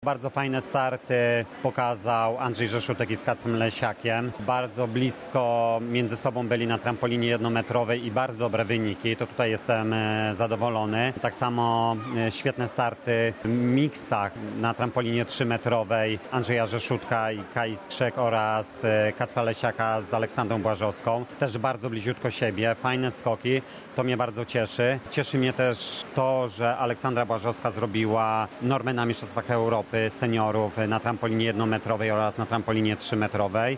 Bardzo fajne starty pokazał Andrzej Rzeszutek i z Kacprem Lesiakiem. Bardzo blisko między sobą byli na trampolinie jednometrowej i bardzo dobre wyniki. To tutaj jestem zadowolony. Tak samo świetne starty w miksach na trampolinie 3-metrowej Andrzeja Rzeszutka i Kai Skrzek oraz Kacpra Lesiaka z Aleksandrą Błażowską. Też bardzo bliziutko siebie. Fajne skoki. To mnie bardzo cieszy. Cieszy mnie też to, że Aleksandra Błażowska zrobiła normę na Mistrzostwach Europy seniorów na trampolinie jednometrowej oraz na trampolinie 3-metrowej.